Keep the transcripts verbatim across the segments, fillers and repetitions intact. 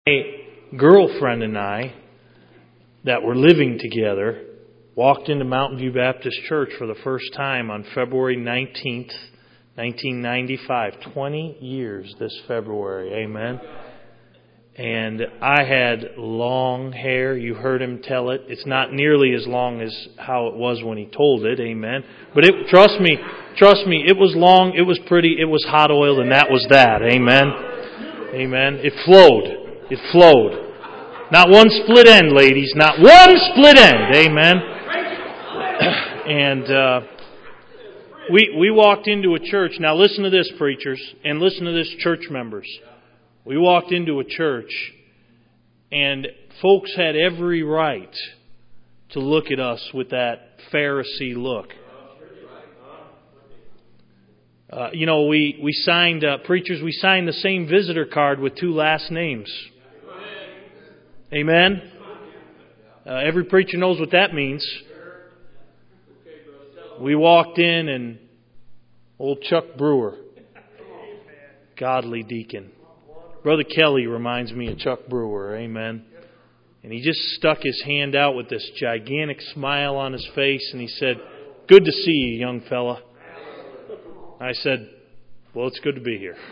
My girlfriend and I, that were living together, walked into Mountain View Baptist Church for the first time on February nineteenth, nineteen ninety-five. twenty years this February. Amen. And I had long hair. You heard him tell it. It's not nearly as long as how it was when he told it. Amen. But it, trust me, trust me, it was long, it was pretty, it was hot oiled, and that was that. Amen. Amen. It flowed. It flowed. Not one split end, ladies. Not one split end. Amen. And uh, we we walked into a church. Now listen to this, preachers, and listen to this, church members. We walked into a church, and folks had every right to look at us with that Pharisee look. Uh, you know, we we signed uh, preachers. We signed the same visitor card with two last names. Amen. Uh, every preacher knows what that means. We walked in and old Chuck Brewer, godly deacon. Brother Kelly reminds me of Chuck Brewer. Amen. And he just stuck his hand out with this gigantic smile on his face and he said, "Good to see you, young fella." I said, "Well, it's good to be here."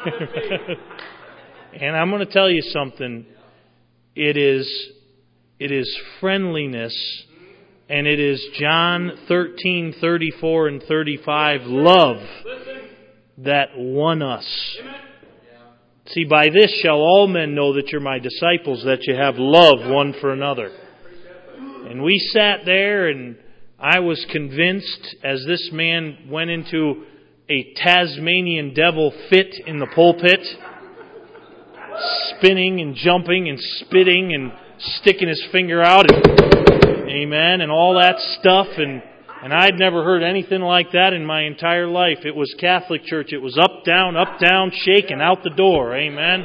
And I'm going to tell you something. It is, it is friendliness, and it is John thirteen, thirty-four and thirty-five, love that won us. See, by this shall all men know that you're my disciples, that you have love one for another. And we sat there, and I was convinced, as this man went into a Tasmanian devil fit in the pulpit, spinning and jumping and spitting and sticking his finger out, and, amen, and all that stuff. And, and I'd never heard anything like that in my entire life. It was Catholic church. It was up, down, up, down, shaking, out the door. Amen.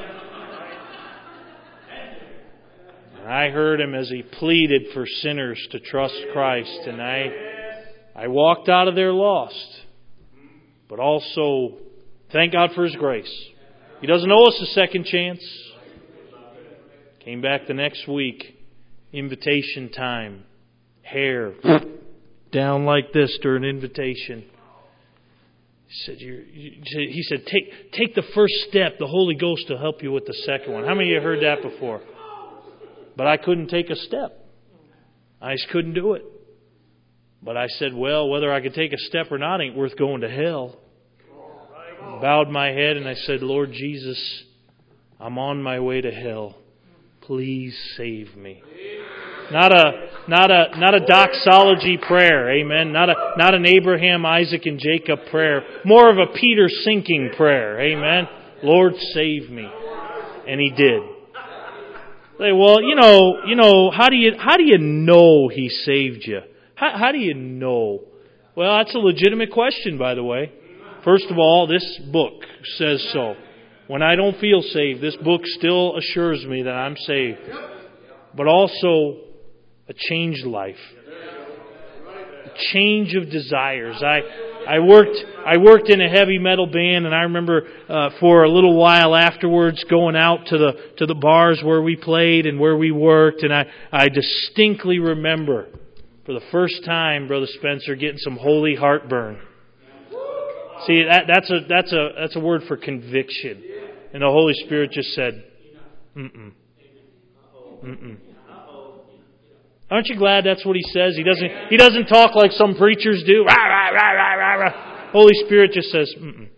And I heard him as he pleaded for sinners to trust Christ. And I, I walked out of there lost. But also, thank God for His grace. He doesn't owe us a second chance. Came back the next week. Invitation time. Hair down like this during invitation. He said, you're, you, he said take, take the first step. The Holy Ghost will help you with the second one. How many of you heard that before? But I couldn't take a step. I just couldn't do it. But I said, well, whether I could take a step or not ain't worth going to hell. Bowed my head and I said, Lord Jesus, I'm on my way to hell. Please save me. Not a not a not a doxology prayer, amen. Not a not an Abraham, Isaac, and Jacob prayer. More of a Peter sinking prayer, amen. Lord, save me. And He did. Say, well, you know, you know, how do you how do you know He saved you? How, how do you know? Well, that's a legitimate question, by the way. First of all, this book says so. When I don't feel saved, this book still assures me that I'm saved. But also, a changed life. A change of desires. I I worked I worked in a heavy metal band, and I remember uh, for a little while afterwards going out to the to the bars where we played and where we worked, and I, I distinctly remember for the first time, Brother Spencer, getting some holy heartburn. See, that, that's a that's a that's a word for conviction, and the Holy Spirit just said, "Mm-mm, mm-mm." Aren't you glad that's what He says? He doesn't He doesn't talk like some preachers do. Rah, rah, rah, rah, rah, rah. Holy Spirit just says, "Mm-mm."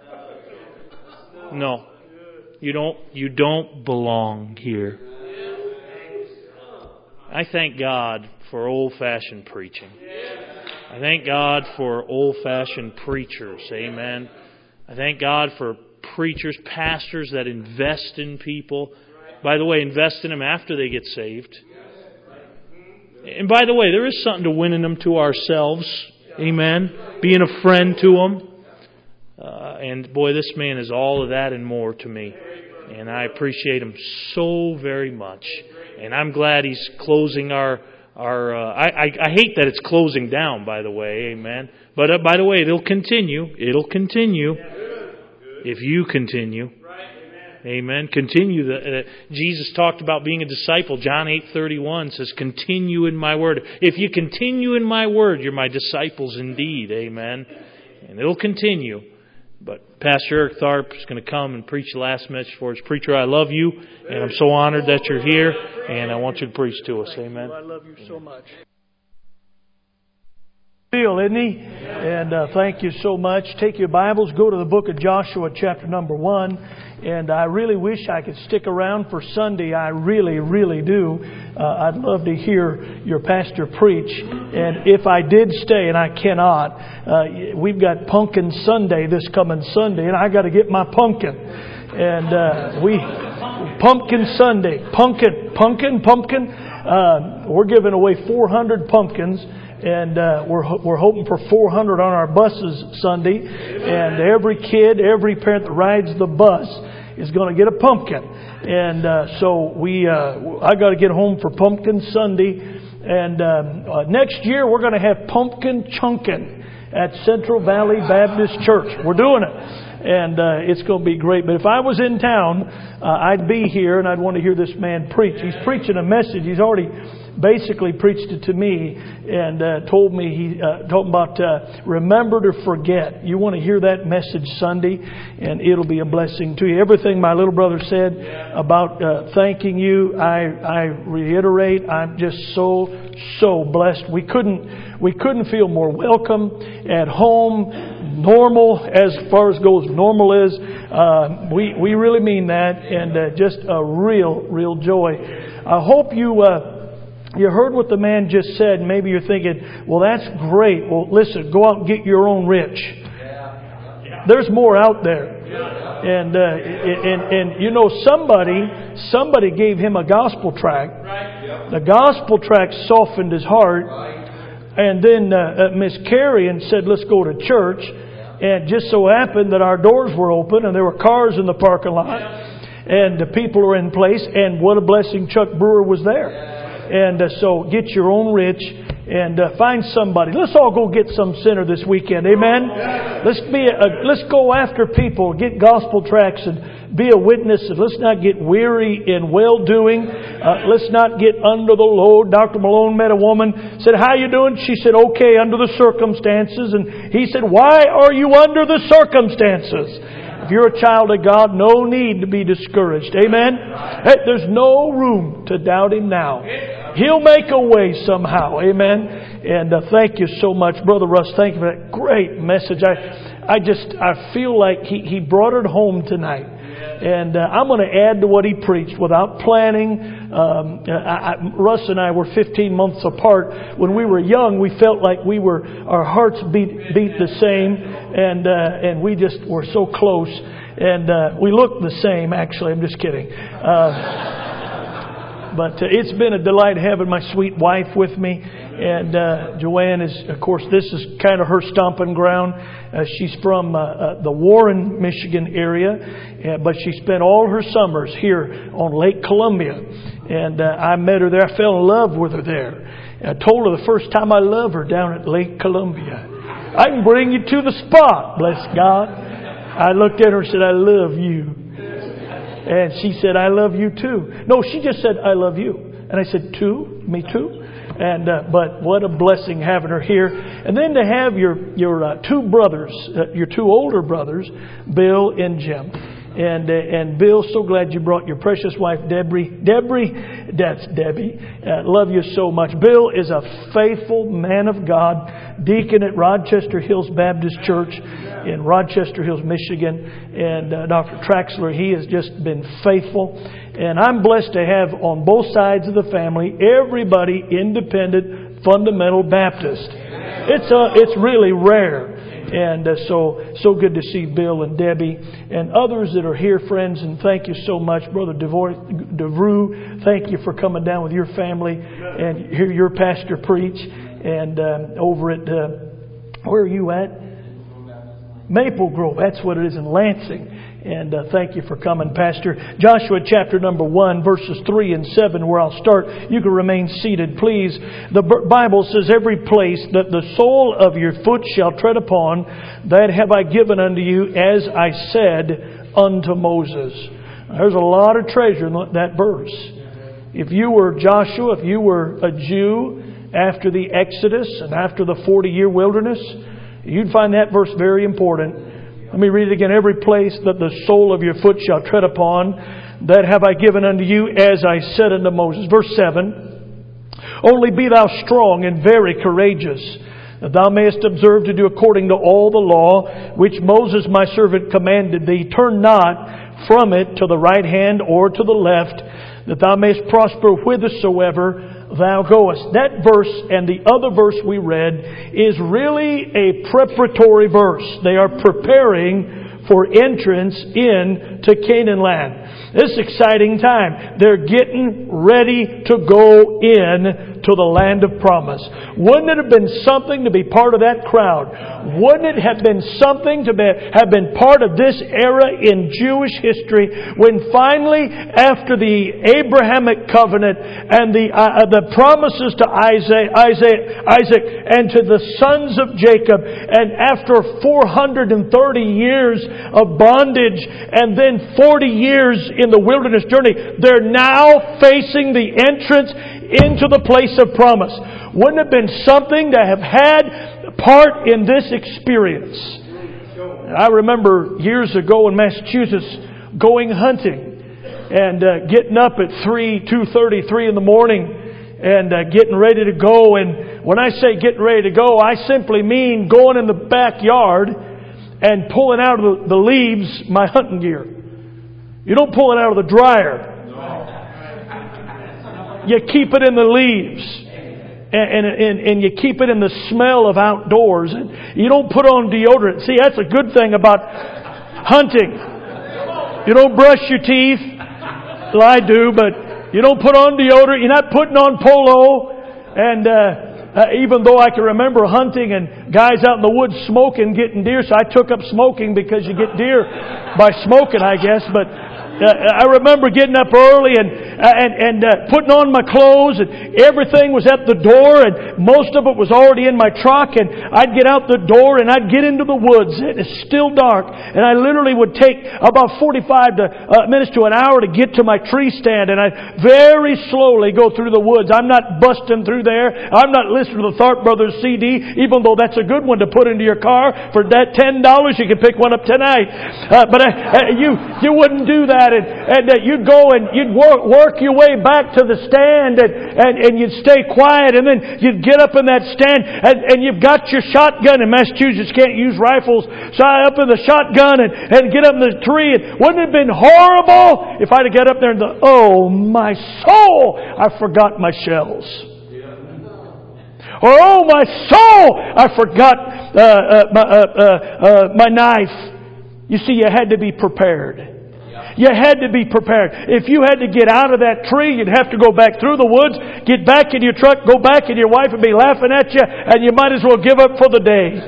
No, you don't. You don't belong here. I thank God for old-fashioned preaching. I thank God for old-fashioned preachers. Amen. I thank God for preachers, pastors that invest in people. By the way, invest in them after they get saved. And by the way, there is something to winning them to ourselves. Amen. Being a friend to them. Uh, and boy, this man is all of that and more to me. And I appreciate him so very much. And I'm glad he's closing our... Our, uh, I, I, I hate that it's closing down, by the way, amen. But uh, by the way, it'll continue. It'll continue if you continue. Amen. Continue. The, uh, Jesus talked about being a disciple. John eight thirty-one says, continue in my word. If you continue in my word, you're my disciples indeed. Amen. And it'll continue. But Pastor Eric Tharp is going to come and preach the last message for us. Preacher, I love you, and I'm so honored that you're here, and I want you to preach to us. Amen. I love you so much. Feel, isn't he? And uh, thank you so much. Take your Bibles, go to the book of Joshua, chapter number one. And I really wish I could stick around for Sunday. I really, really do. Uh, I'd love to hear your pastor preach. And if I did stay, and I cannot, uh, we've got Pumpkin Sunday this coming Sunday, and I got to get my pumpkin. And uh, we, Pumpkin Sunday, pumpkin, pumpkin, pumpkin. Uh, we're giving away four hundred pumpkins. And uh, we're we're hoping for four hundred on our buses Sunday. And every kid, every parent that rides the bus is going to get a pumpkin. And uh, so we, uh, I got to get home for Pumpkin Sunday. And um, uh, next year we're going to have Pumpkin Chunkin at Central Valley Baptist Church. We're doing it. And uh, it's going to be great. But if I was in town, uh, I'd be here and I'd want to hear this man preach. He's preaching a message. He's already basically preached it to me and uh, told me, he uh, told about uh, remember to forget. You want to hear that message Sunday, and it'll be a blessing to you. Everything my little brother said about uh, thanking you, I, I reiterate. I'm just so, so blessed. We couldn't, we couldn't feel more welcome at home, normal as far as goes normal is. Uh, we, we really mean that, and uh, just a real, real joy. I hope you... Uh, You heard what the man just said. Maybe you're thinking, well, that's great. Well, listen, go out and get your own rich. There's more out there. And, uh, and, and, you know, somebody, somebody gave him a gospel tract. The gospel tract softened his heart. And then uh, uh, Miss Carrie said, let's go to church. And just so happened that our doors were open and there were cars in the parking lot. And the people were in place. And what a blessing Chuck Brewer was there. And uh, so get your own rich and uh, find somebody. Let's all go get some sinner this weekend. Amen. Let's be. A, let's go after people. Get gospel tracts and be a witness. And let's not get weary in well doing. Uh, let's not get under the load. Doctor Malone met a woman. Said, "How you doing?" She said, "Okay, under the circumstances." And he said, "Why are you under the circumstances?" If you're a child of God, no need to be discouraged. Amen? Hey, there's no room to doubt Him now. He'll make a way somehow. Amen? And uh, thank you so much, Brother Russ. Thank you for that great message. I, I just, I feel like he, he brought it home tonight. And uh, I'm going to add to what he preached without planning. Um, I, I, Russ and I were fifteen months apart. When we were young, we felt like we were, our hearts beat beat the same, and uh, and we just were so close. And uh, we looked the same. Actually, I'm just kidding. Uh, but uh, it's been a delight having my sweet wife with me. And uh, Joanne is, of course, this is kind of her stomping ground. Uh, she's from uh, uh, the Warren, Michigan area, uh, but she spent all her summers here on Lake Columbia. And uh, I met her there. I fell in love with her there. I told her the first time I love her down at Lake Columbia. I can bring you to the spot, bless God. I looked at her and said, I love you. And she said, I love you too. No, she just said, I love you. And I said, too? Me too? And uh, but what a blessing having her here, and then to have your your uh, two brothers, uh, your two older brothers, Bill and Jim, and uh, and Bill, so glad you brought your precious wife Debbie. Debbie, that's Debbie. Uh, love you so much. Bill is a faithful man of God, deacon at Rochester Hills Baptist Church in Rochester Hills, Michigan, and uh, Doctor Traxler. He has just been faithful. And I'm blessed to have on both sides of the family everybody independent, fundamental Baptist. It's uh, it's really rare. And uh, so so good to see Bill and Debbie and others that are here, friends. And thank you so much, Brother DeVru. Thank you for coming down with your family and hear your pastor preach. And uh, over at, uh, where are you at? Maple Grove. That's what it is in Lansing. And uh, thank you for coming, Pastor. Joshua chapter number one, verses three and seven, where I'll start. You can remain seated, please. The Bible says, every place that the sole of your foot shall tread upon, that have I given unto you, as I said unto Moses. There's a lot of treasure in that verse. If you were Joshua, if you were a Jew after the Exodus and after the forty-year wilderness, you'd find that verse very important. Let me read it again. Every place that the sole of your foot shall tread upon, that have I given unto you, as I said unto Moses. Verse seven. Only be thou strong and very courageous, that thou mayest observe to do according to all the law which Moses my servant commanded thee. Turn not from it to the right hand or to the left, that thou mayest prosper whithersoever thou goest. That verse and the other verse we read is really a preparatory verse. They are preparing for entrance into Canaan land. This is an exciting time. They're getting ready to go in to the land of promise. Wouldn't it have been something to be part of that crowd? Wouldn't it have been something to be, have been part of this era in Jewish history when finally, after the Abrahamic covenant and the uh, the promises to Isaac, Isaac, Isaac and to the sons of Jacob, and after four hundred thirty years of bondage and then forty years in the wilderness journey, they're now facing the entrance into the place of promise. Wouldn't it have been something to have had part in this experience? I remember years ago in Massachusetts going hunting and uh, getting up at three, two thirty, three in the morning and uh, getting ready to go. And when I say getting ready to go, I simply mean going in the backyard and pulling out of the, the leaves my hunting gear. You don't pull it out of the dryer. You keep it in the leaves. And, and, and you keep it in the smell of outdoors. And you don't put on deodorant. See, that's a good thing about hunting. You don't brush your teeth. Well, I do, but you don't put on deodorant. You're not putting on polo. And uh, uh, even though I can remember hunting and guys out in the woods smoking, getting deer, so I took up smoking because you get deer by smoking, I guess. But Uh, I remember getting up early and uh, and, and uh, putting on my clothes, and everything was at the door, and most of it was already in my truck, and I'd get out the door and I'd get into the woods. It's still dark, and I literally would take about forty-five to, uh, minutes to an hour to get to my tree stand, and I'd very slowly go through the woods. I'm not busting through there. I'm not listening to the Tharp Brothers C D, even though that's a good one to put into your car. For that ten dollars, you can pick one up tonight. Uh, but uh, uh, you you wouldn't do that. And, and uh, you'd go and you'd work, work your way back to the stand, and, and, and you'd stay quiet, and then you'd get up in that stand, and, and you've got your shotgun. In Massachusetts, can't use rifles, so I up in the shotgun and, and get up in the tree. And wouldn't it have been horrible if I'd have got up there and thought, oh my soul, I forgot my shells. Or oh my soul, I forgot uh, uh, my, uh, uh, uh, my knife. You see, you had to be prepared. You had to be prepared. If you had to get out of that tree, you'd have to go back through the woods, get back in your truck, go back, and your wife would be laughing at you, and you might as well give up for the day.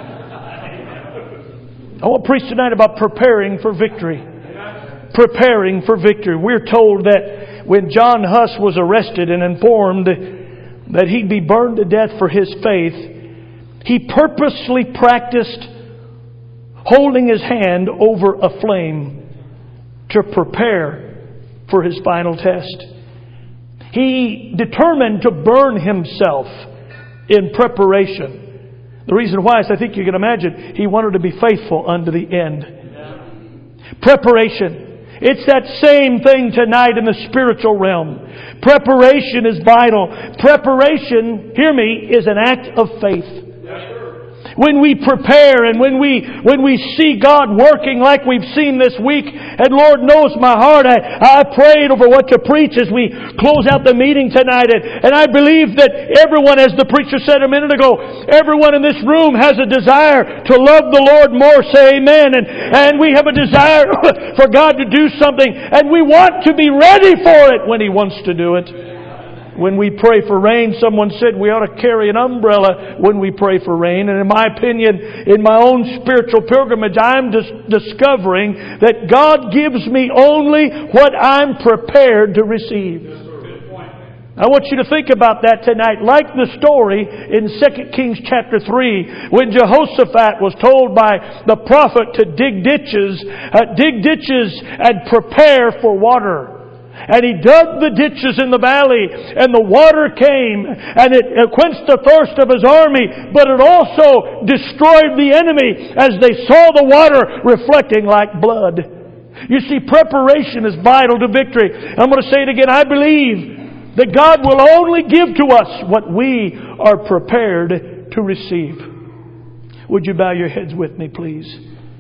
I want to preach tonight about preparing for victory. Preparing for victory. We're told that when John Huss was arrested and informed that he'd be burned to death for his faith, he purposely practiced holding his hand over a flame to prepare for his final test. He determined to burn himself in preparation. The reason why is, I think you can imagine, he wanted to be faithful unto the end. Preparation. It's that same thing tonight in the spiritual realm. Preparation is vital. Preparation, hear me, is an act of faith. When we prepare and when we when we see God working like we've seen this week, and Lord knows my heart, I, I prayed over what to preach as we close out the meeting tonight, and, and I believe that everyone, as the preacher said a minute ago, everyone in this room has a desire to love the Lord more. Say amen. And, and we have a desire for God to do something, and we want to be ready for it when He wants to do it. When we pray for rain, someone said we ought to carry an umbrella when we pray for rain. And in my opinion, in my own spiritual pilgrimage, I'm dis- discovering that God gives me only what I'm prepared to receive. I want you to think about that tonight. Like the story in Second Kings chapter three, when Jehoshaphat was told by the prophet to dig ditches, uh, dig ditches and prepare for water. And he dug the ditches in the valley, and the water came, and it quenched the thirst of his army, but it also destroyed the enemy as they saw the water reflecting like blood. You see, preparation is vital to victory. I'm going to say it again. I believe that God will only give to us what we are prepared to receive. Would you bow your heads with me, please?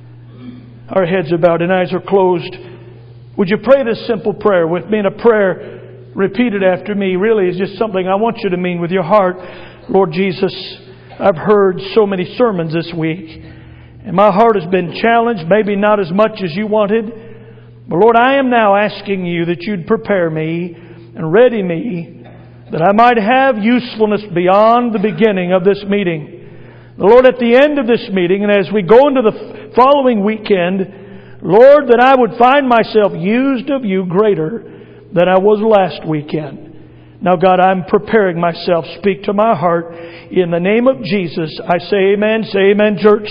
Our heads are bowed and eyes are closed. Would you pray this simple prayer with me? And a prayer repeated after me really is just something I want you to mean with your heart. Lord Jesus, I've heard so many sermons this week, and my heart has been challenged, maybe not as much as you wanted. But Lord, I am now asking you that you'd prepare me and ready me, that I might have usefulness beyond the beginning of this meeting. Lord, at the end of this meeting, and as we go into the following weekend, Lord, that I would find myself used of you greater than I was last weekend. Now, God, I'm preparing myself. Speak to my heart. In the name of Jesus, I say amen. Say amen, church.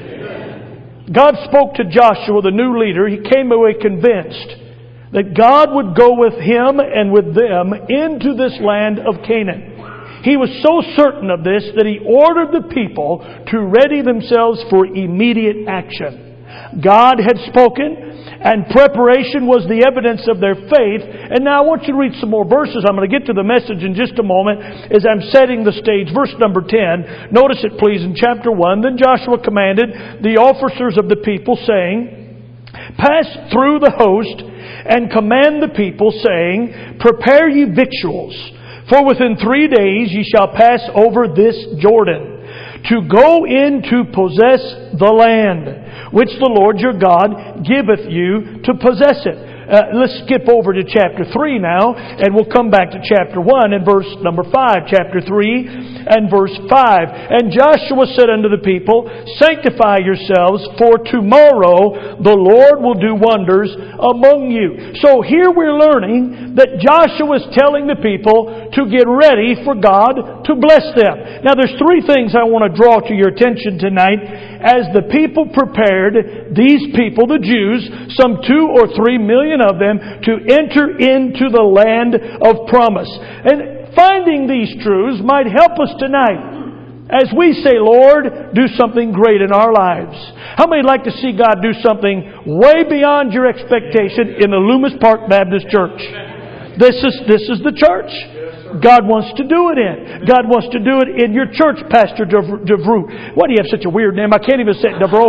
Amen. God spoke to Joshua, the new leader. He came away convinced that God would go with him and with them into this land of Canaan. He was so certain of this that he ordered the people to ready themselves for immediate action. God had spoken, and preparation was the evidence of their faith. And now I want you to read some more verses. I'm going to get to the message in just a moment as I'm setting the stage. Verse number ten. Notice it please in chapter one. Then Joshua commanded the officers of the people, saying, pass through the host and command the people, saying, prepare ye victuals, for within three days ye shall pass over this Jordan, to go in to possess the land, which the Lord your God giveth you to possess it. Uh, let's skip over to chapter three now, and we'll come back to chapter one and verse number five. Chapter three and verse five. And Joshua said unto the people, sanctify yourselves, for tomorrow the Lord will do wonders among you. So here we're learning that Joshua is telling the people to get ready for God to bless them. Now there's three things I want to draw to your attention tonight. As the people prepared, these people, the Jews, some two or three million of them, to enter into the land of promise. And finding these truths might help us tonight as we say, Lord, do something great in our lives. How many would like to see God do something way beyond your expectation in the Loomis Park Baptist Church? This is, this is the church God wants to do it in. God wants to do it in your church, Pastor DeVroux. Why do you have such a weird name? I can't even say DeVroux.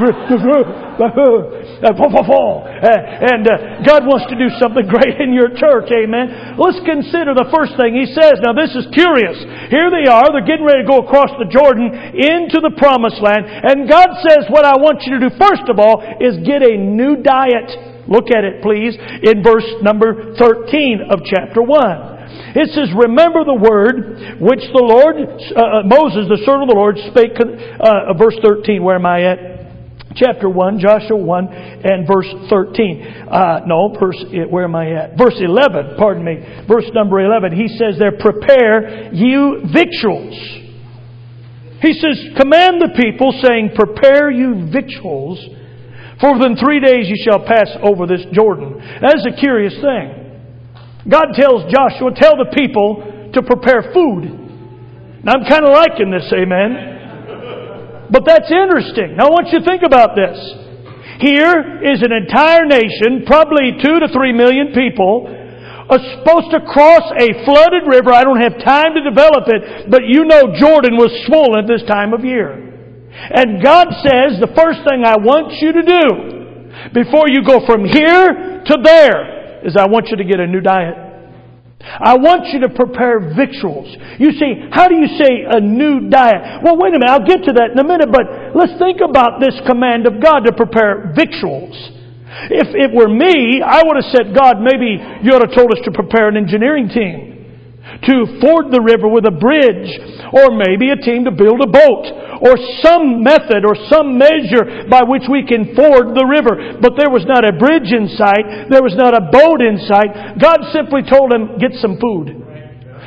And God wants to do something great in your church. Amen. Let's consider the first thing He says. Now this is curious. Here they are. They're getting ready to go across the Jordan into the promised land. And God says, what I want you to do first of all is get a new diet. Look at it, please, in verse number thirteen of chapter one. It says, remember the word which the Lord, uh, Moses, the servant of the Lord, spake, uh, verse thirteen. Where am I at? Chapter one, Joshua one, and verse thirteen. Uh, no, verse, where am I at? Verse eleven, pardon me. Verse number eleven. He says there, prepare you victuals. He says, command the people, saying, prepare you victuals, for within three days you shall pass over this Jordan. That is a curious thing. God tells Joshua, tell the people to prepare food. Now I'm kind of liking this, amen? But that's interesting. Now I want you to think about this. Here is an entire nation, probably two to three million people, are supposed to cross a flooded river. I don't have time to develop it, but you know Jordan was swollen at this time of year. And God says, the first thing I want you to do before you go from here to there is I want you to get a new diet. I want you to prepare victuals. You see, how do you say a new diet? Well, wait a minute, I'll get to that in a minute, but let's think about this command of God to prepare victuals. If it were me, I would have said, God, maybe you ought to told us to prepare an engineering team to ford the river with a bridge, or maybe a team to build a boat, or some method or some measure by which we can ford the river. But there was not a bridge in sight. There was not a boat in sight. God simply told him, get some food.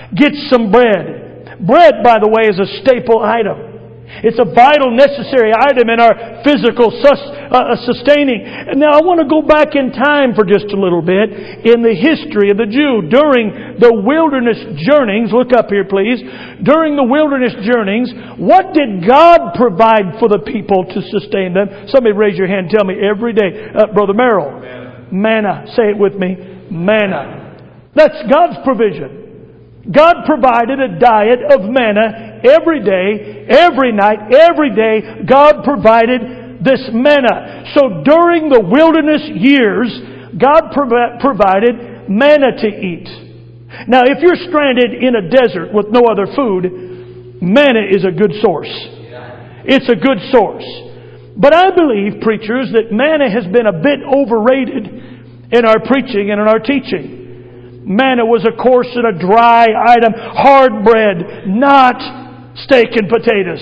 Get some bread. Bread, by the way, is a staple item. It's a vital, necessary item in our physical sus, uh, sustaining. Now, I want to go back in time for just a little bit in the history of the Jew. During the wilderness journeyings, look up here please. During the wilderness journeyings, what did God provide for the people to sustain them? Somebody raise your hand and tell me every day. Uh, Brother Merrill. Manna. Say it with me. Manna. That's God's provision. God provided a diet of manna every day, every night, every day. God provided this manna. So during the wilderness years, God prov- provided manna to eat. Now, if you're stranded in a desert with no other food, manna is a good source. It's a good source. But I believe, preachers, that manna has been a bit overrated in our preaching and in our teaching. Manna was, of course, a dry item, hard bread, not steak and potatoes.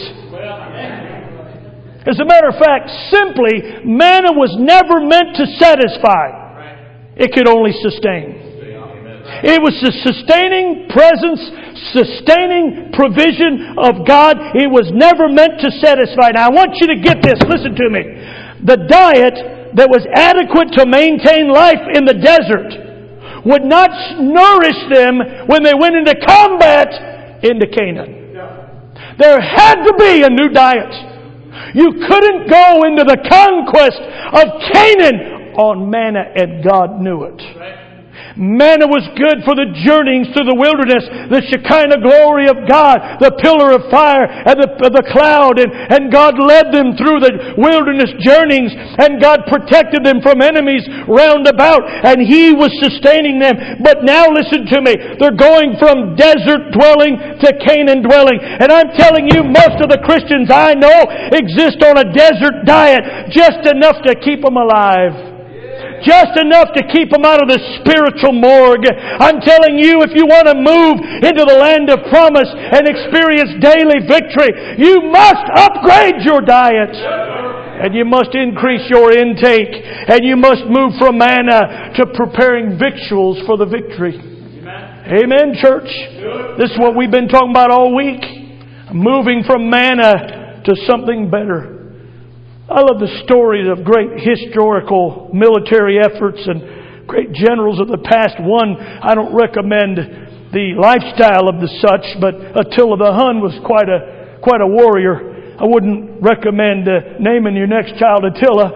As a matter of fact, simply, manna was never meant to satisfy. It could only sustain. It was the sustaining presence, sustaining provision of God. It was never meant to satisfy. Now, I want you to get this. Listen to me. The diet that was adequate to maintain life in the desert would not nourish them when they went into combat into Canaan. There had to be a new diet. You couldn't go into the conquest of Canaan on manna, and God knew it. Manna was good for the journeyings through the wilderness, the Shekinah glory of God, the pillar of fire and the, the cloud, and, and God led them through the wilderness journeyings, and God protected them from enemies round about, and He was sustaining them. But now listen to me, they're going from desert dwelling to Canaan dwelling, and I'm telling you, most of the Christians I know exist on a desert diet, just enough to keep them alive. Just enough to keep them out of the spiritual morgue. I'm telling you, if you want to move into the land of promise and experience daily victory, you must upgrade your diet. And you must increase your intake. And you must move from manna to preparing victuals for the victory. Amen, church? This is what we've been talking about all week. Moving from manna to something better. I love the stories of great historical military efforts and great generals of the past. One, I don't recommend the lifestyle of the such, but Attila the Hun was quite a quite a warrior. I wouldn't recommend uh, naming your next child Attila.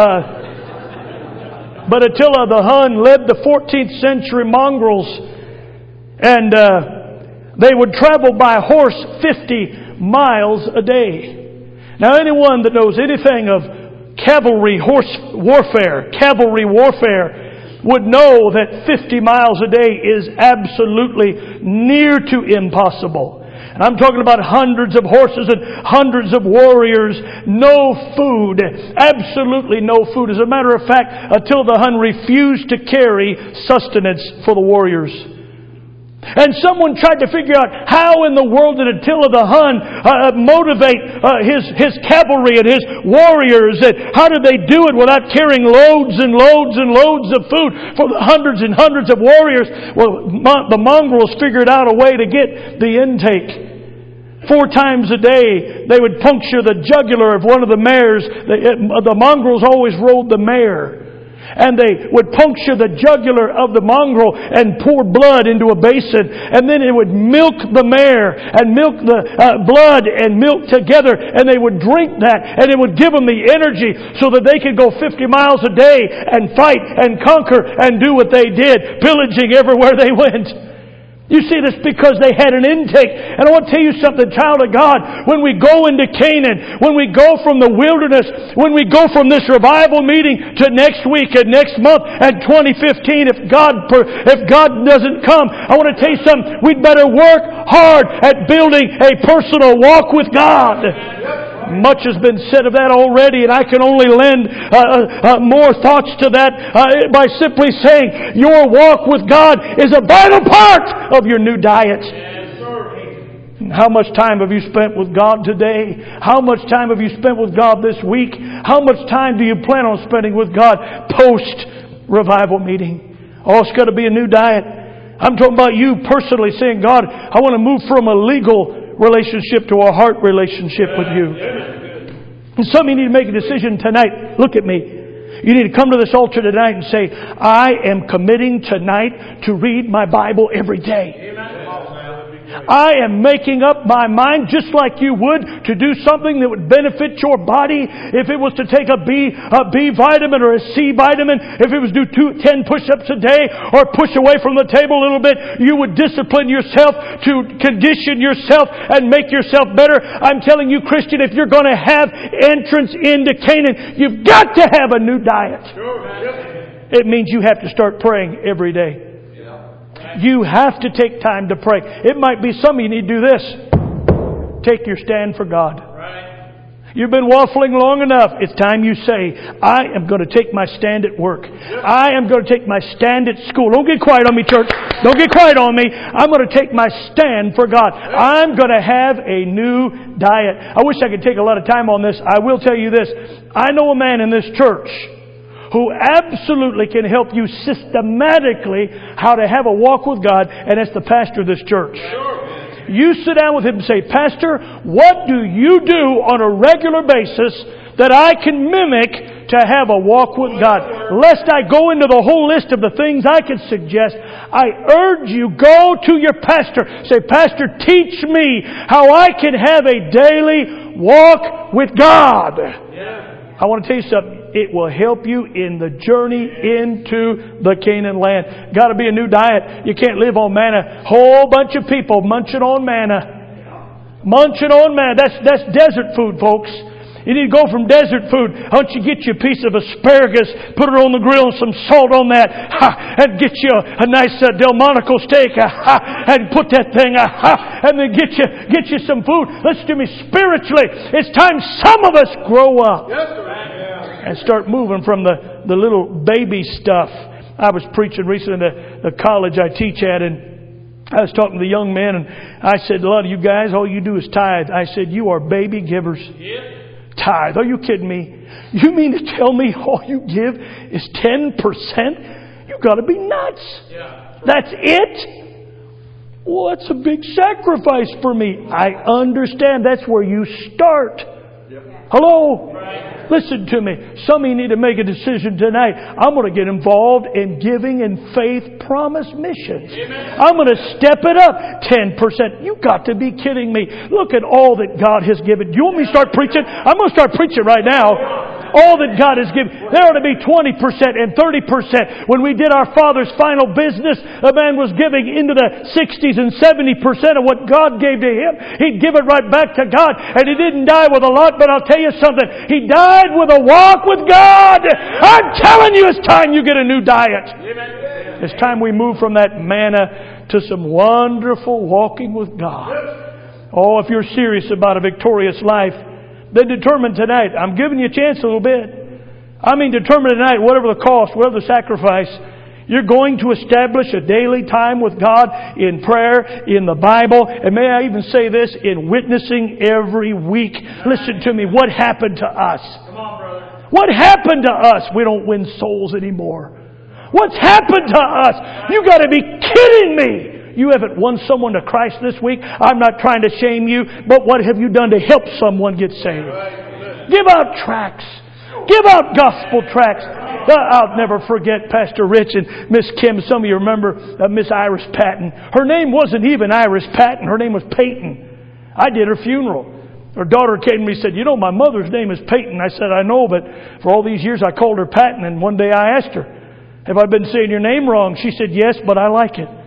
Uh, but Attila the Hun led the fourteenth century mongrels, and uh, they would travel by horse fifty miles a day. Now, anyone that knows anything of cavalry horse warfare, cavalry warfare, would know that fifty miles a day is absolutely near to impossible. And I'm talking about hundreds of horses and hundreds of warriors, no food, absolutely no food. As a matter of fact, Attila the Hun refused to carry sustenance for the warriors. And someone tried to figure out how in the world did Attila the Hun uh, motivate uh, his, his cavalry and his warriors, and how did they do it without carrying loads and loads and loads of food for the hundreds and hundreds of warriors? Well, the mongrels figured out a way to get the intake. Four times a day they would puncture the jugular of one of the mares. The, the mongrels always rode the mare. And they would puncture the jugular of the mongrel and pour blood into a basin. And then it would milk the mare and milk the uh, blood and milk together. And they would drink that. And it would give them the energy so that they could go fifty miles a day and fight and conquer and do what they did, pillaging everywhere they went. You see, this because they had an intake. And I want to tell you something, child of God. When we go into Canaan, when we go from the wilderness, when we go from this revival meeting to next week and next month and twenty fifteen, if God if God doesn't come, I want to tell you something. We'd better work hard at building a personal walk with God. Much has been said of that already, and I can only lend uh, uh, more thoughts to that uh, by simply saying your walk with God is a vital part of your new diet. How much time have you spent with God today? How much time have you spent with God this week? How much time do you plan on spending with God post-revival meeting? Oh, it's got to be a new diet. I'm talking about you personally saying, God, I want to move from a legal relationship to a heart relationship with you. And some of you need to make a decision tonight. Look at me. You need to come to this altar tonight and say, I am committing tonight to read my Bible every day. I am making up my mind, just like you would, to do something that would benefit your body. If it was to take a B, a B vitamin or a C vitamin, if it was to do two, ten push-ups a day or push away from the table a little bit, you would discipline yourself to condition yourself and make yourself better. I'm telling you, Christian, if you're going to have entrance into Canaan, you've got to have a new diet. It means you have to start praying every day. You have to take time to pray. It might be some of you need to do this. Take your stand for God. You've been waffling long enough. It's time you say, I am going to take my stand at work. I am going to take my stand at school. Don't get quiet on me, church. Don't get quiet on me. I'm going to take my stand for God. I'm going to have a new diet. I wish I could take a lot of time on this. I will tell you this. I know a man in this church who absolutely can help you systematically how to have a walk with God, and that's the pastor of this church. You sit down with him and say, Pastor, what do you do on a regular basis that I can mimic to have a walk with God? Lest I go into the whole list of the things I could suggest, I urge you, go to your pastor. Say, Pastor, teach me how I can have a daily walk with God. I want to tell you something. It will help you in the journey into the Canaan land. Got to be a new diet. You can't live on manna. Whole bunch of people munching on manna. Munching on manna. That's, that's desert food, folks. You need to go from desert food. Why don't you get you a piece of asparagus, put it on the grill, some salt on that, ha, and get you a, a nice uh, Delmonico steak, uh, ha, and put that thing, uh, ha, and then get you get you some food. Listen to me, spiritually, it's time some of us grow up and start moving from the, the little baby stuff. I was preaching recently at the college I teach at, and I was talking to the young men, and I said, a lot of you guys, all you do is tithe. I said, you are baby givers. Tithe. Are you kidding me? You mean to tell me all you give is ten percent? You've got to be nuts. Yeah. That's it? Well, that's a big sacrifice for me. I understand. That's where you start. Yeah. Hello? Right. Listen to me. Some of you need to make a decision tonight. I'm going to get involved in giving and faith promise missions. Amen. I'm going to step it up ten percent. You've got to be kidding me. Look at all that God has given. You want me to start preaching? I'm going to start preaching right now. All that God has given. There ought to be twenty percent and thirty percent. When we did our Father's final business, a man was giving into the sixties and seventy percent of what God gave to him. He'd give it right back to God. And he didn't die with a lot, but I'll tell you something. He died with a walk with God. I'm telling you, it's time you get a new diet. It's time we move from that manna to some wonderful walking with God. Oh, if you're serious about a victorious life, then determine tonight. I'm giving you a chance a little bit. I mean, determine tonight, whatever the cost, whatever the sacrifice, you're going to establish a daily time with God in prayer, in the Bible, and may I even say this, in witnessing every week. Listen to me. What happened to us? Come on, brother. What happened to us? We don't win souls anymore. What's happened to us? You got to be kidding me. You haven't won someone to Christ this week. I'm not trying to shame you, but what have you done to help someone get saved? Give out tracts. Give out gospel tracts. I'll never forget Pastor Rich and Miss Kim. Some of you remember uh, Miss Iris Patton. Her name wasn't even Iris Patton. Her name was Peyton. I did her funeral. Her daughter came to me and said, you know, my mother's name is Peyton. I said, I know, but for all these years I called her Patton. And one day I asked her, have I been saying your name wrong? She said, yes, but I like it.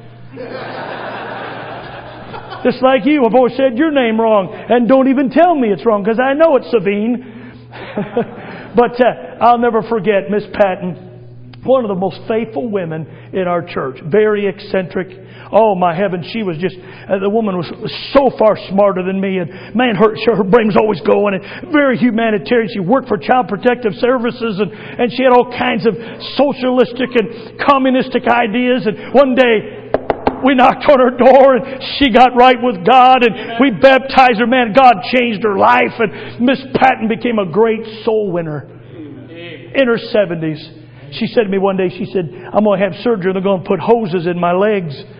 Just like you, I've always said your name wrong. And don't even tell me it's wrong, because I know it's Savine. But uh, I'll never forget Miss Patton, one of the most faithful women in our church. Very eccentric. Oh, my heavens, she was just, uh, the woman was, was so far smarter than me. And man, her, her brain was always going. And very humanitarian. She worked for Child Protective Services. And, and she had all kinds of socialistic and communistic ideas. And one day, we knocked on her door and she got right with God and we baptized her. Man, God changed her life, and Miss Patton became a great soul winner. In her seventies. She said to me one day, she said, I'm going to have surgery and they're going to put hoses in my legs.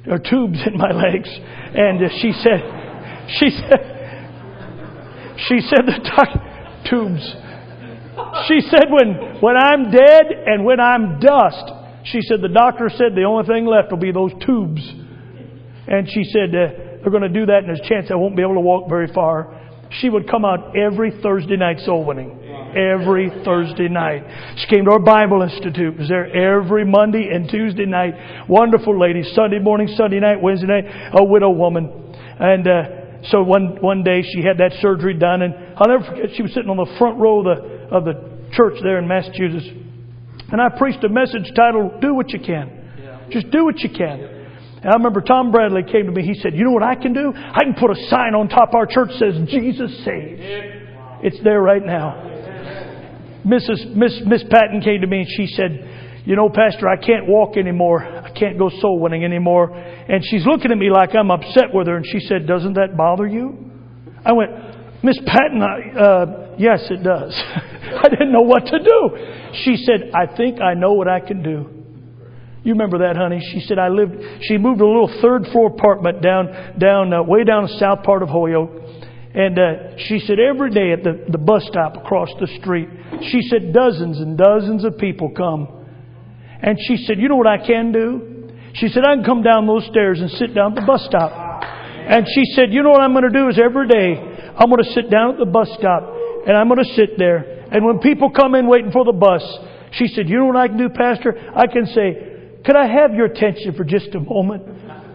There are tubes in my legs. And uh, she said, she said, she said the doc, tubes. She said when, when I'm dead and when I'm dust, she said the doctor said the only thing left will be those tubes. And she said uh, they're going to do that and there's a chance I won't be able to walk very far. She would come out every Thursday night soul winning. Every Thursday night. She came to our Bible Institute. Was there every Monday and Tuesday night. Wonderful lady. Sunday morning, Sunday night, Wednesday night. A widow woman. And uh, so one one day she had that surgery done. And I'll never forget, she was sitting on the front row of the, of the church there in Massachusetts. And I preached a message titled, Do What You Can. Just do what you can. And I remember Tom Bradley came to me. He said, you know what I can do? I can put a sign on top of our church that says, Jesus saves. It's there right now. Missus Miss Miss Patton came to me and she said, you know, Pastor, I can't walk anymore. I can't go soul winning anymore. And she's looking at me like I'm upset with her. And she said, doesn't that bother you? I went, Miss Patton, I, uh, yes, it does. I didn't know what to do. She said, I think I know what I can do. You remember that, honey? She said, I lived, she moved to a little third floor apartment down, down, uh, way down the south part of Holyoke. And uh, she said every day at the, the bus stop across the street, she said dozens and dozens of people come. And she said, you know what I can do? She said, I can come down those stairs and sit down at the bus stop. And she said, you know what I'm going to do is every day I'm going to sit down at the bus stop and I'm going to sit there. And when people come in waiting for the bus, she said, you know what I can do, Pastor? I can say, could I have your attention for just a moment?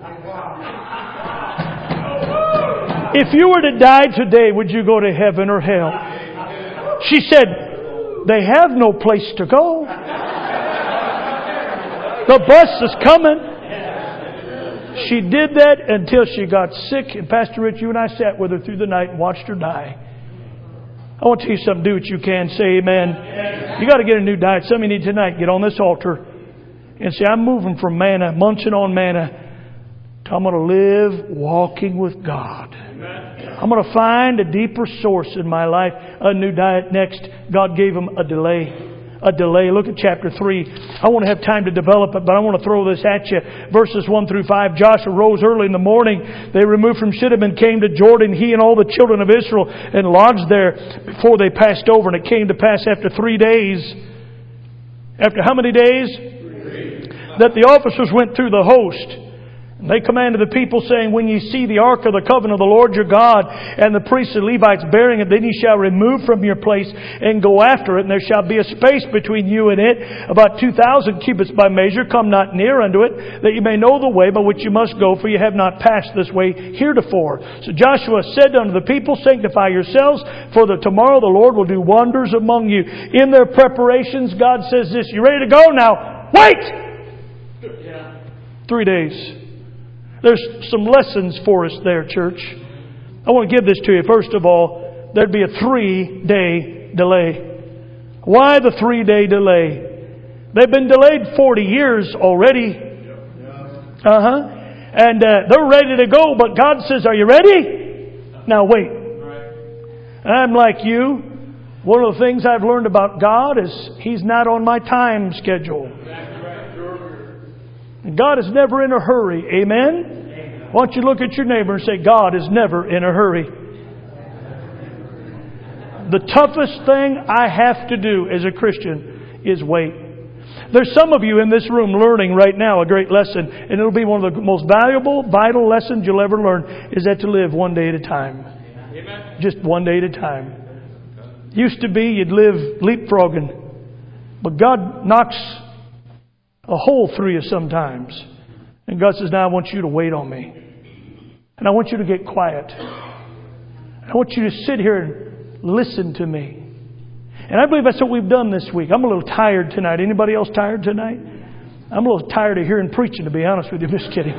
If you were to die today, would you go to heaven or hell? She said, they have no place to go. The bus is coming. She did that until she got sick. And Pastor Rich, you and I sat with her through the night and watched her die. I want to tell you something. Do what you can. Say amen. You got to get a new diet. Some of you need tonight. Get on this altar and say, I'm moving from manna, munching on manna, to I'm going to live walking with God. I'm going to find a deeper source in my life. A new diet. Next, God gave him a delay. A delay. Look at chapter three. I won't have time to develop it, but I want to throw this at you. Verses one through five. Joshua rose early in the morning. They removed from Shittim and came to Jordan, he and all the children of Israel, and lodged there before they passed over. And it came to pass after three days. After how many days? Three. That the officers went through the host. And they commanded the people, saying, when ye see the ark of the covenant of the Lord your God, and the priests and Levites bearing it, then ye shall remove from your place and go after it. And there shall be a space between you and it, about two thousand cubits by measure. Come not near unto it, that ye may know the way by which you must go, for ye have not passed this way heretofore. So Joshua said unto the people, sanctify yourselves, for the tomorrow the Lord will do wonders among you. In their preparations, God says this, you ready to go now? Wait! Yeah. Three days. There's some lessons for us there, church. I want to give this to you. First of all, there'd be a three-day delay. Why the three-day delay? They've been delayed forty years already. Uh-huh. And uh, they're ready to go, but God says, are you ready? Now wait. I'm like you. One of the things I've learned about God is He's not on my time schedule. God is never in a hurry. Amen? Why don't you look at your neighbor and say, God is never in a hurry. The toughest thing I have to do as a Christian is wait. There's some of you in this room learning right now a great lesson, and it'll be one of the most valuable, vital lessons you'll ever learn, is that to live one day at a time. Amen. Just one day at a time. Used to be you'd live leapfrogging, but God knocks a hole through you sometimes. And God says, now I want you to wait on me. And I want you to get quiet. I want you to sit here and listen to me. And I believe that's what we've done this week. I'm a little tired tonight. Anybody else tired tonight? I'm a little tired of hearing preaching, to be honest with you. Just kidding.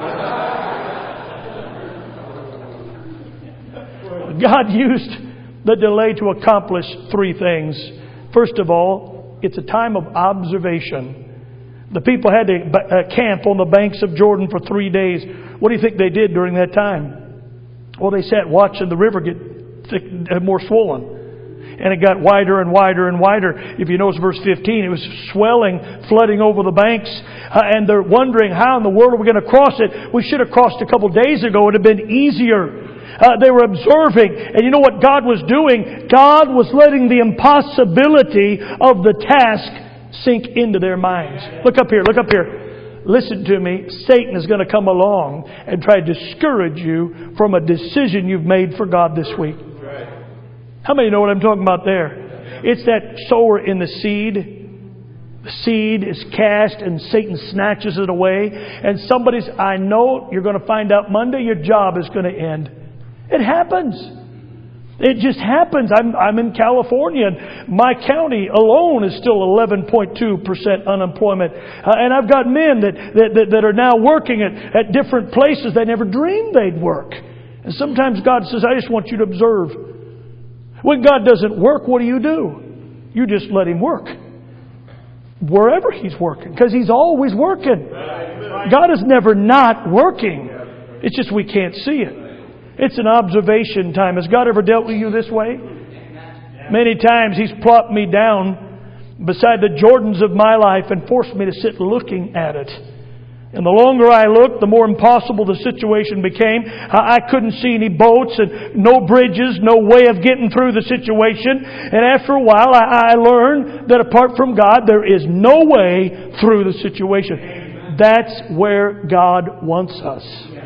God used the delay to accomplish three things. First of all, it's a time of observation. The people had to camp on the banks of Jordan for three days. What do you think they did during that time? Well, they sat watching the river get thick, more swollen. And it got wider and wider and wider. If you notice verse fifteen, it was swelling, flooding over the banks. Uh, and they're wondering, how in the world are we going to cross it? We should have crossed a couple days ago. It would have been easier. Uh, they were observing. And you know what God was doing? God was letting the impossibility of the task sink into their minds. Look up here. Look up here. Listen to me. Satan is going to come along and try to discourage you from a decision you've made for God this week. How many know what I'm talking about there? It's that sower in the seed. The seed is cast and Satan snatches it away. And somebody's, I know you're going to find out Monday your job is going to end. It happens. It just happens. I'm, I'm in California, and my county alone is still eleven point two percent unemployment. Uh, and I've got men that, that, that are now working at, at different places they never dreamed they'd work. And sometimes God says, I just want you to observe. When God doesn't work, what do you do? You just let Him work. Wherever He's working. Because He's always working. God is never not working. It's just we can't see it. It's an observation time. Has God ever dealt with you this way? Many times He's plopped me down beside the Jordans of my life and forced me to sit looking at it. And the longer I looked, the more impossible the situation became. I couldn't see any boats and no bridges, no way of getting through the situation. And after a while, I learned that apart from God, there is no way through the situation. That's where God wants us.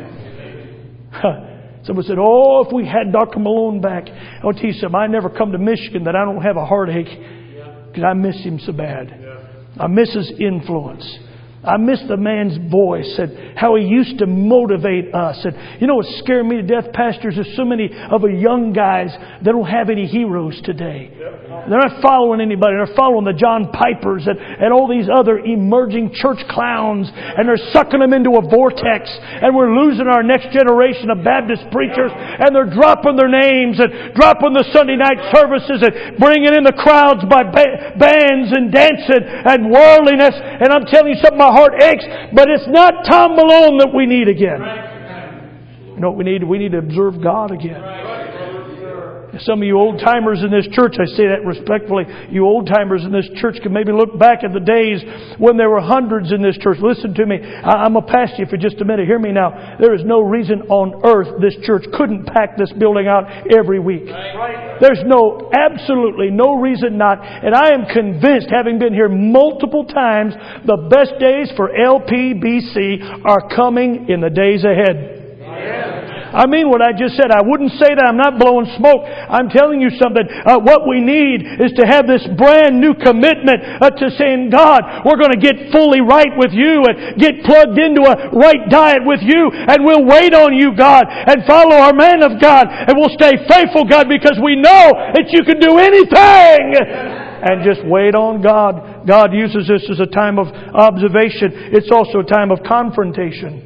Someone said, oh, if we had Doctor Malone back. I'll tell you something. I never come to Michigan that I don't have a heartache because I miss him so bad. I miss his influence. I miss the man's voice and how he used to motivate us. And you know what scared me to death, pastors? There's so many of the young guys that don't have any heroes today. They're not following anybody. They're following the John Pipers and, and all these other emerging church clowns. And they're sucking them into a vortex. And we're losing our next generation of Baptist preachers. And they're dropping their names and dropping the Sunday night services and bringing in the crowds by ba- bands and dancing and worldliness. And I'm telling you something, my heart aches. But it's not Tom Malone that we need again. You know what we need? We need to observe God again. Some of you old-timers in this church, I say that respectfully, you old-timers in this church can maybe look back at the days when there were hundreds in this church. Listen to me. I'm going to pass you for just a minute. Hear me now. There is no reason on earth this church couldn't pack this building out every week. There's no, absolutely no reason not. And I am convinced, having been here multiple times, the best days for L P B C are coming in the days ahead. I mean what I just said. I wouldn't say that. I'm not blowing smoke. I'm telling you something. Uh, what we need is to have this brand new commitment uh, to saying, God, we're going to get fully right with you and get plugged into a right diet with you. And we'll wait on you, God, and follow our man of God. And we'll stay faithful, God, because we know that you can do anything. And just wait on God. God uses this as a time of observation. It's also a time of confrontation.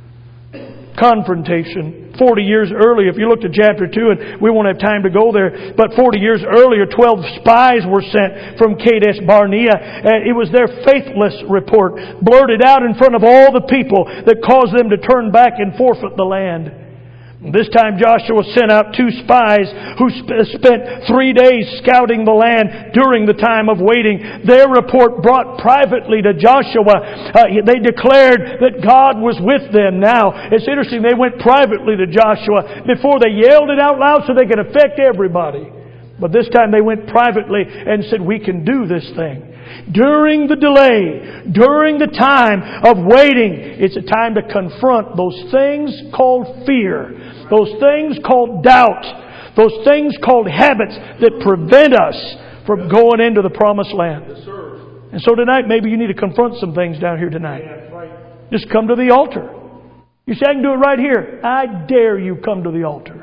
Confrontation. Forty years earlier, if you look at chapter two, and we won't have time to go there, but forty years earlier, twelve spies were sent from Kadesh Barnea. And it was their faithless report, blurted out in front of all the people, that caused them to turn back and forfeit the land. This time Joshua sent out two spies who sp- spent three days scouting the land during the time of waiting. Their report brought privately to Joshua. Uh, they declared that God was with them. Now, it's interesting, they went privately to Joshua before they yelled it out loud so they could affect everybody. But this time they went privately and said, we can do this thing. During the delay, during the time of waiting, it's a time to confront those things called fear, those things called doubt, those things called habits that prevent us from going into the promised land. And so tonight, maybe you need to confront some things down here tonight. Just come to the altar. You say, I can do it right here. I dare you come to the altar.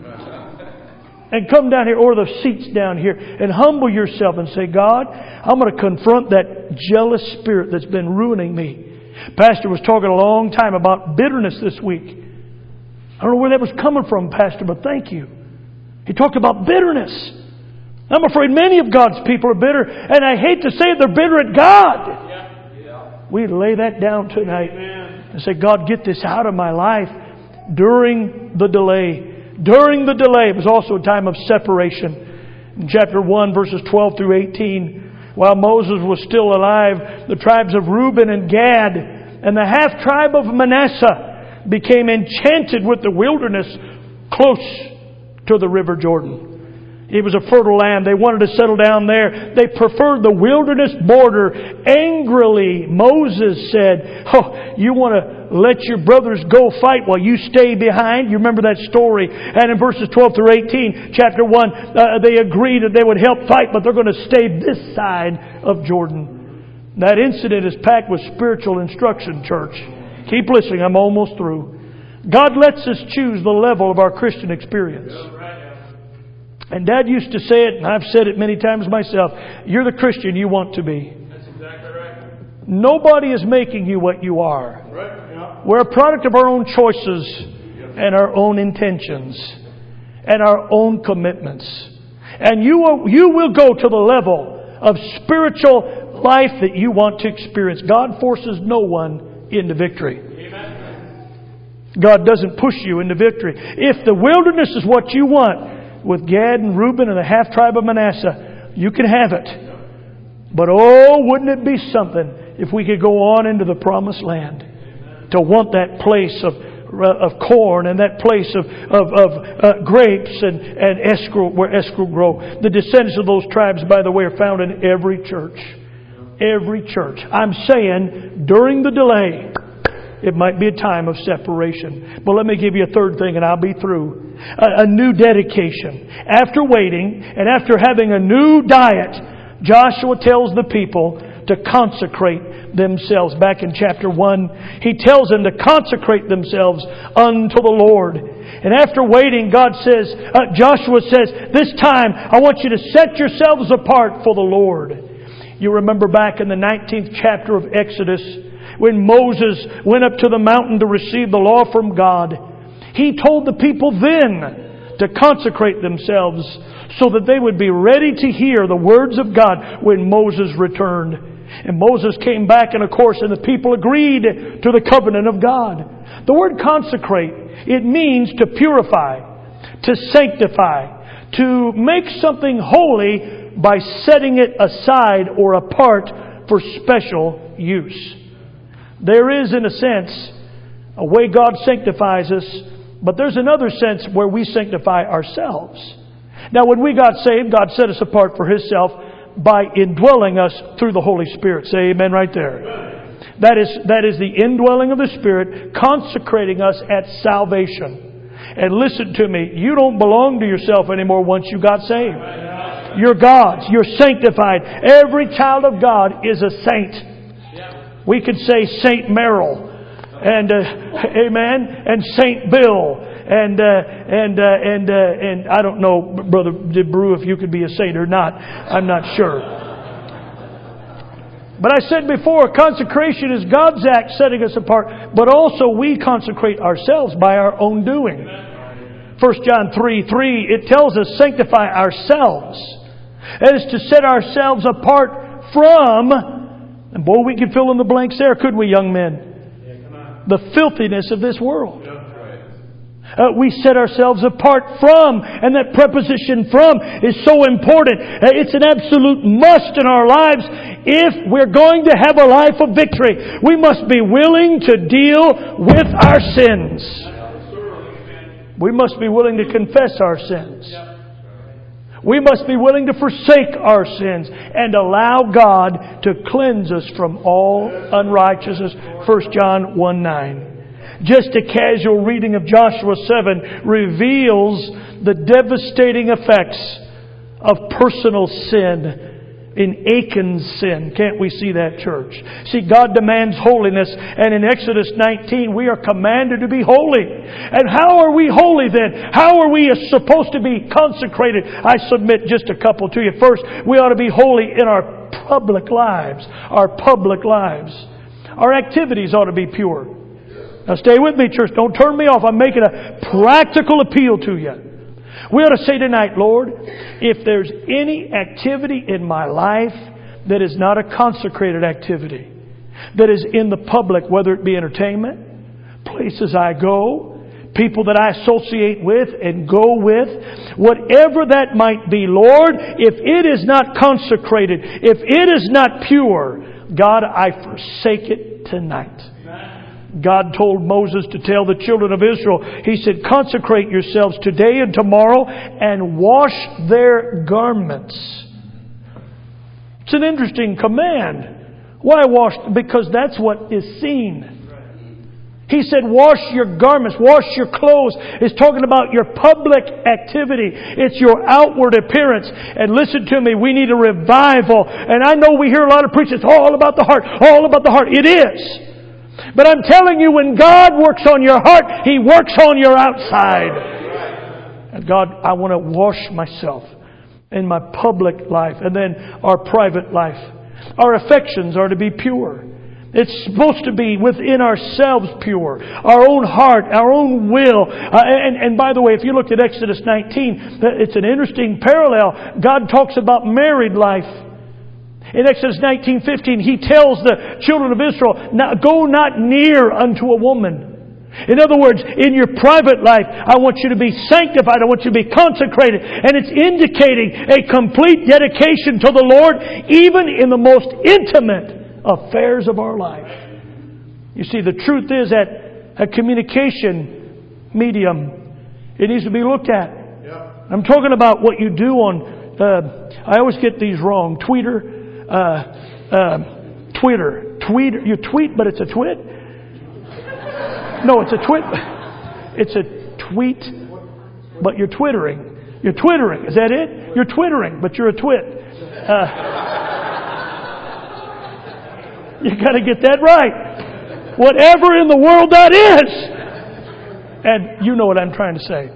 And come down here, or the seats down here, and humble yourself and say, God, I'm going to confront that jealous spirit that's been ruining me. Pastor was talking a long time about bitterness this week. I don't know where that was coming from, Pastor, but thank you. He talked about bitterness. I'm afraid many of God's people are bitter, and I hate to say it, they're bitter at God. Yeah. Yeah. We lay that down tonight. Amen. And say, God, get this out of my life during the delay. During the delay, it was also a time of separation. In chapter one, verses twelve through eighteen, while Moses was still alive, the tribes of Reuben and Gad and the half tribe of Manasseh became enchanted with the wilderness close to the river Jordan. It was a fertile land. They wanted to settle down there. They preferred the wilderness border. Angrily, Moses said, "Oh, you want to let your brothers go fight while you stay behind?" You remember that story. And in verses twelve through eighteen, chapter one, uh, they agreed that they would help fight, but they're going to stay this side of Jordan. That incident is packed with spiritual instruction, church. Keep listening. I'm almost through. God lets us choose the level of our Christian experience. And Dad used to say it, and I've said it many times myself. You're the Christian you want to be. That's exactly right. Nobody is making you what you are. Right. Yeah. We're a product of our own choices and our own intentions and our own commitments. And you will, you will go to the level of spiritual life that you want to experience. God forces no one into victory. Amen. God doesn't push you into victory. If the wilderness is what you want, with Gad and Reuben and the half tribe of Manasseh, you can have it. But oh, wouldn't it be something if we could go on into the promised land to want that place of of corn and that place of of, of uh, grapes and and escrow, where escrow grow. The descendants of those tribes, by the way, are found in every church. Every church. I'm saying during the delay, it might be a time of separation. But let me give you a third thing and I'll be through. A, a new dedication. After waiting and after having a new diet, Joshua tells the people to consecrate themselves. Back in chapter one, he tells them to consecrate themselves unto the Lord. And after waiting, God says, uh, Joshua says, this time I want you to set yourselves apart for the Lord. You remember back in the nineteenth chapter of Exodus, when Moses went up to the mountain to receive the law from God, he told the people then to consecrate themselves so that they would be ready to hear the words of God when Moses returned. And Moses came back, and of course, and the people agreed to the covenant of God. The word consecrate, it means to purify, to sanctify, to make something holy by setting it aside or apart for special use. There is, in a sense, a way God sanctifies us, but there's another sense where we sanctify ourselves. Now, when we got saved, God set us apart for Himself by indwelling us through the Holy Spirit. Say amen right there. That is, that is the indwelling of the Spirit, consecrating us at salvation. And listen to me, you don't belong to yourself anymore once you got saved. You're God's. You're sanctified. Every child of God is a saint. We could say Saint Merrill, and uh, amen, and Saint Bill, and uh, and uh, and uh, and I don't know, Brother DeBrew, if you could be a saint or not. I'm not sure. But I said before, consecration is God's act setting us apart, but also we consecrate ourselves by our own doing. First John three three, it tells us sanctify ourselves. That is to set ourselves apart from. And boy, we could fill in the blanks there, could we, young men? Yeah, come on. The filthiness of this world. Yeah, right. uh, we set ourselves apart from, and that preposition from is so important. Uh, it's an absolute must in our lives if we're going to have a life of victory. We must be willing to deal with our sins. We must be willing to confess our sins. We must be willing to forsake our sins and allow God to cleanse us from all unrighteousness. First John one nine. Just a casual reading of Joshua seven reveals the devastating effects of personal sin in Achan's sin. Can't we see that, church? See, God demands holiness, and in Exodus nineteen we are commanded to be holy. And how are we holy then? How are we supposed to be consecrated? I submit just a couple to you. First, we ought to be holy in our public lives. Our public lives. Our activities ought to be pure. Now stay with me, church. Don't turn me off. I'm making a practical appeal to you. We ought to say tonight, Lord, if there's any activity in my life that is not a consecrated activity, that is in the public, whether it be entertainment, places I go, people that I associate with and go with, whatever that might be, Lord, if it is not consecrated, if it is not pure, God, I forsake it tonight. God told Moses to tell the children of Israel, He said, consecrate yourselves today and tomorrow and wash their garments. It's an interesting command. Why wash? Because that's what is seen. He said, wash your garments, wash your clothes. It's talking about your public activity. It's your outward appearance. And listen to me, we need a revival. And I know we hear a lot of preachers, it's all about the heart, all about the heart. It is. But I'm telling you, when God works on your heart, He works on your outside. And God, I want to wash myself in my public life and then our private life. Our affections are to be pure. It's supposed to be within ourselves pure. Our own heart, our own will. Uh, and, and by the way, if you look at Exodus nineteen, it's an interesting parallel. God talks about married life. In Exodus nineteen fifteen, He tells the children of Israel, go not near unto a woman. In other words, in your private life, I want you to be sanctified. I want you to be consecrated. And it's indicating a complete dedication to the Lord, even in the most intimate affairs of our life. You see, the truth is that a communication medium, it needs to be looked at. Yeah. I'm talking about what you do on, uh, I always get these wrong, Twitter, uh, uh, Twitter, Twitter, you tweet, but it's a twit? No, it's a twit. It's a tweet, but you're twittering. You're twittering. Is that it? You're twittering, but you're a twit. Uh, you got to get that right. Whatever in the world that is. And you know what I'm trying to say.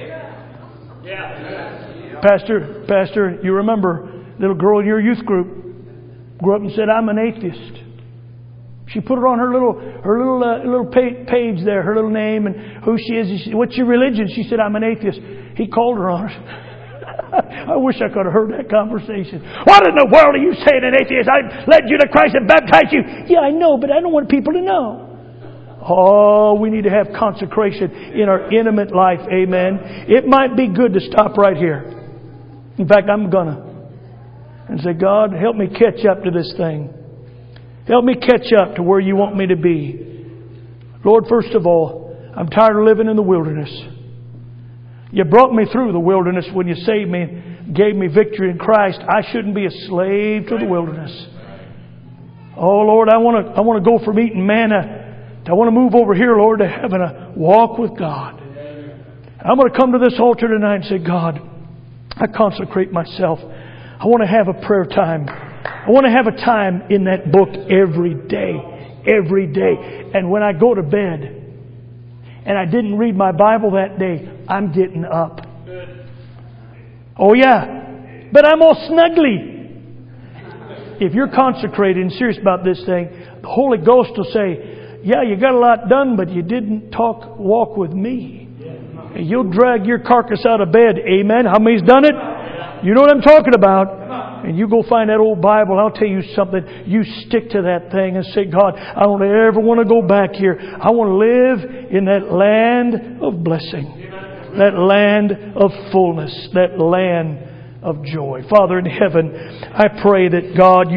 Pastor, Pastor, you remember little girl in your youth group grew up and said, I'm an atheist. She put it on her little her little uh, little page there, her little name and who she is. She, what's your religion? She said, I'm an atheist. He called her on it. I wish I could have heard that conversation. What in the world are you saying, an atheist? I led you to Christ and baptized you. Yeah, I know, but I don't want people to know. Oh, we need to have consecration in our intimate life. Amen. It might be good to stop right here. In fact, I'm gonna and say, God, help me catch up to this thing. Help me catch up to where you want me to be. Lord, first of all, I'm tired of living in the wilderness. You brought me through the wilderness when you saved me, gave me victory in Christ. I shouldn't be a slave to the wilderness. Oh, Lord, I want to I want to go from eating manna. I want to move over here, Lord, to having a walk with God. I'm going to come to this altar tonight and say, God, I consecrate myself. I want to have a prayer time. I want to have a time in that book every day, every day. And when I go to bed and I didn't read my Bible that day, I'm getting up. Oh yeah, but I'm all snuggly. If you're consecrated and serious about this thing, the Holy Ghost will say, yeah, you got a lot done, but you didn't talk, walk with me. And you'll drag your carcass out of bed. Amen. How many's done it? You know what I'm talking about. And you go find that old Bible, I'll tell you something. You stick to that thing and say, God, I don't ever want to go back here. I want to live in that land of blessing. That land of fullness. That land of joy. Father in heaven, I pray that God, you